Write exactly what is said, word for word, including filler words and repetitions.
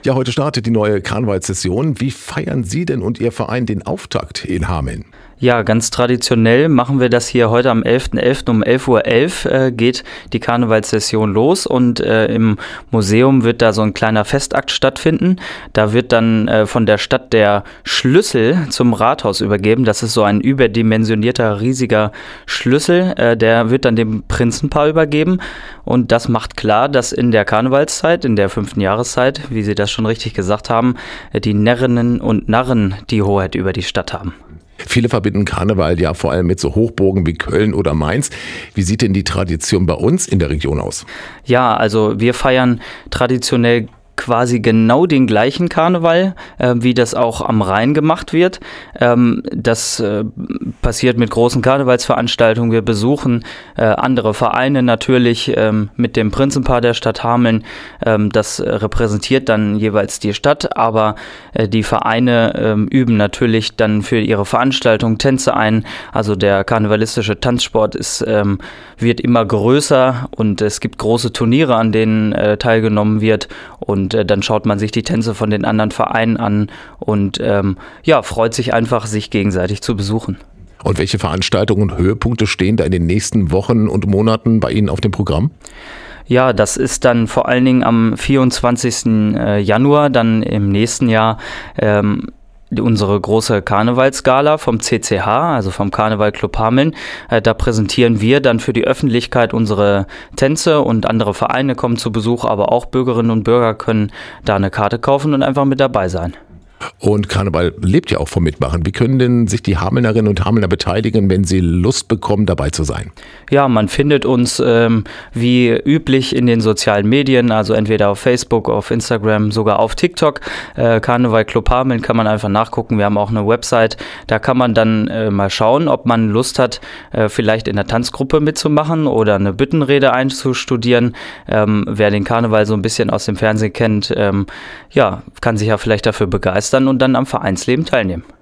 Ja, heute startet die neue Karnevalssession. Wie feiern Sie denn und Ihr Verein den Auftakt in Hameln? Ja, ganz traditionell machen wir das hier heute am elften elften um elf Uhr elf äh, geht die Karnevalssession los und äh, im Museum wird da so ein kleiner Festakt stattfinden. Da wird dann äh, von der Stadt der Schlüssel zum Rathaus übergeben. Das ist so ein überdimensionierter, riesiger Schlüssel. Äh, der wird dann dem Prinzenpaar übergeben und das macht klar, dass in der Karnevalszeit, in der fünften Jahreszeit, wie Sie das schon richtig gesagt haben, äh, die Närrinnen und Narren die Hoheit über die Stadt haben. Viele verbinden Karneval ja vor allem mit so Hochburgen wie Köln oder Mainz. Wie sieht denn die Tradition bei uns in der Region aus? Ja, also wir feiern traditionell quasi genau den gleichen Karneval, äh, wie das auch am Rhein gemacht wird. Ähm, das äh, passiert mit großen Karnevalsveranstaltungen. Wir besuchen äh, andere Vereine natürlich ähm, mit dem Prinzenpaar der Stadt Hameln. Ähm, das repräsentiert dann jeweils die Stadt, aber äh, die Vereine ähm, üben natürlich dann für ihre Veranstaltung Tänze ein. Also der karnevalistische Tanzsport ist, ähm, wird immer größer und es gibt große Turniere, an denen äh, teilgenommen wird, und Und dann schaut man sich die Tänze von den anderen Vereinen an und ähm, ja, freut sich einfach, sich gegenseitig zu besuchen. Und welche Veranstaltungen und Höhepunkte stehen da in den nächsten Wochen und Monaten bei Ihnen auf dem Programm? Ja, das ist dann vor allen Dingen am vierundzwanzigsten Januar, dann im nächsten Jahr, ähm, unsere große Karnevalsgala vom C C H, also vom Karneval Club Hameln. Äh, da präsentieren wir dann für die Öffentlichkeit unsere Tänze und andere Vereine kommen zu Besuch, aber auch Bürgerinnen und Bürger können da eine Karte kaufen und einfach mit dabei sein. Und Karneval lebt ja auch vom Mitmachen. Wie können denn sich die Hamelnerinnen und Hamelner beteiligen, wenn sie Lust bekommen, dabei zu sein? Ja, man findet uns ähm, wie üblich in den sozialen Medien, also entweder auf Facebook, auf Instagram, sogar auf TikTok. Äh, Karneval Club Hameln kann man einfach nachgucken. Wir haben auch eine Website. Da kann man dann äh, mal schauen, ob man Lust hat, äh, vielleicht in der Tanzgruppe mitzumachen oder eine Büttenrede einzustudieren. Ähm, wer den Karneval so ein bisschen aus dem Fernsehen kennt, ähm, ja, kann sich ja vielleicht dafür begeistern und dann am Vereinsleben teilnehmen.